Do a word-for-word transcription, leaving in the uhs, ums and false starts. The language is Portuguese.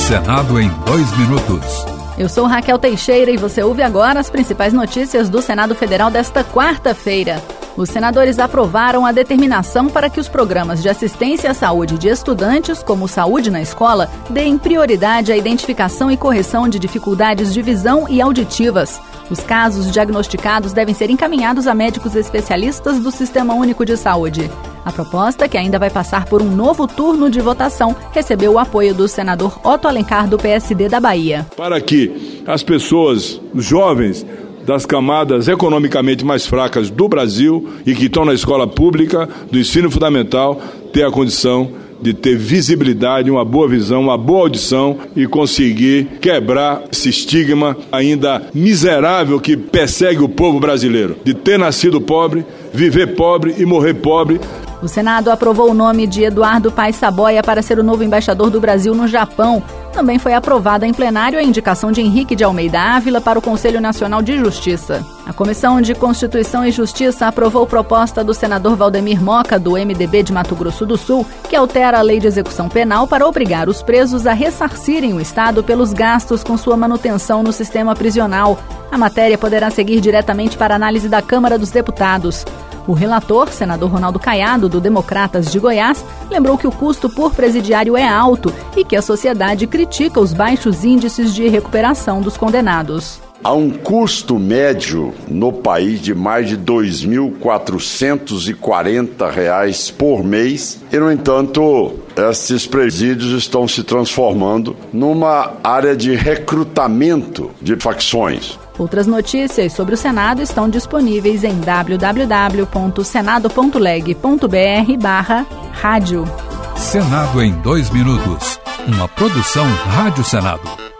Senado em dois minutos. Eu sou Raquel Teixeira e você ouve agora as principais notícias do Senado Federal desta quarta-feira. Os senadores aprovaram a determinação para que os programas de assistência à saúde de estudantes, como Saúde na Escola, deem prioridade à identificação e correção de dificuldades de visão e auditivas. Os casos diagnosticados devem ser encaminhados a médicos especialistas do Sistema Único de Saúde. A proposta, que ainda vai passar por um novo turno de votação, recebeu o apoio do senador Otto Alencar, do P S D da Bahia. Para que as pessoas, os jovens das camadas economicamente mais fracas do Brasil e que estão na escola pública, do ensino fundamental, tenham a condição de ter visibilidade, uma boa visão, uma boa audição e conseguir quebrar esse estigma ainda miserável que persegue o povo brasileiro, de ter nascido pobre, viver pobre e morrer pobre. O Senado aprovou o nome de Eduardo Paes Saboia para ser o novo embaixador do Brasil no Japão. Também foi aprovada em plenário a indicação de Henrique de Almeida Ávila para o Conselho Nacional de Justiça. A Comissão de Constituição e Justiça aprovou proposta do senador Valdemir Moca, do M D B de Mato Grosso do Sul, que altera a lei de execução penal para obrigar os presos a ressarcirem o Estado pelos gastos com sua manutenção no sistema prisional. A matéria poderá seguir diretamente para análise da Câmara dos Deputados. O relator, senador Ronaldo Caiado, do Democratas de Goiás, lembrou que o custo por presidiário é alto e que a sociedade critica os baixos índices de recuperação dos condenados. Há um custo médio no país de mais de dois mil quatrocentos e quarenta reais por mês e, no entanto, esses presídios estão se transformando numa área de recrutamento de facções. Outras notícias sobre o Senado estão disponíveis em w w w ponto senado ponto leg ponto b r barra rádio. Senado em dois minutos. Uma produção Rádio Senado.